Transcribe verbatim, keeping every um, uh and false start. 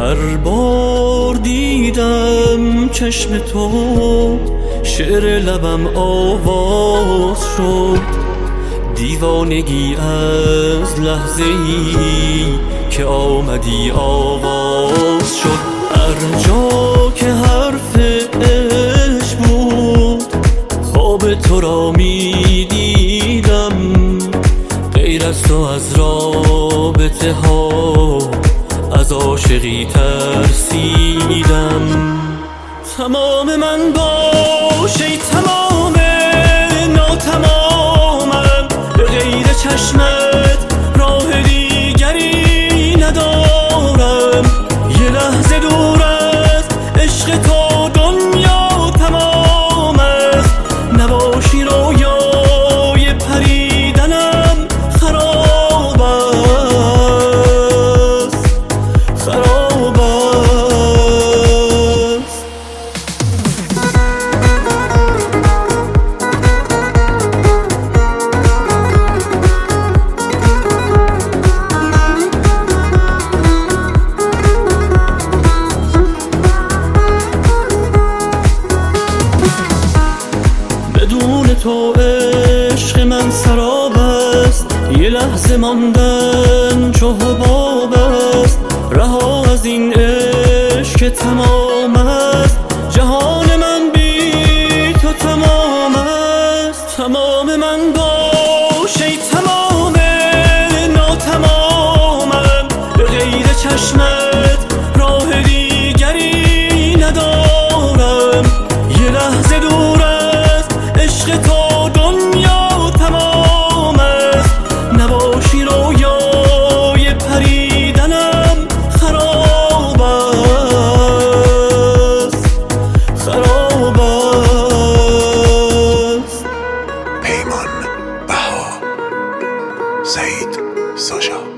هر بار دیدم چشم تو شعر لبم آواز شد، دیوانگی از لحظه‌ای که آمدی آغاز شد. هر جا که حرف عشق بود خواب تو را می دیدم، غیر از تو از رابطه ها از عاشقی ترسیدم. تمام من باش ای تمام ناتمامم، به غیر چشمت راه دیگری ندارم. یه لحظه دور از عشق تو دنیا تمام است، نباشی رویای پریدنم خراب است، خراب است. بدون تو عشق من سراب است، یه لحظه ماندن چو حباب است. رها از این عشق که تمام است، جهان من بی تو تمام است. تمام من باش ای تمام ناتمامم، به غیر چشمت راه دیگری ندارم. یه لحظه دور از عشق تو دنیا تمام است، نباشی رویای پریدنم خراب است، خراب است. پیمان بها، سعید ساشا.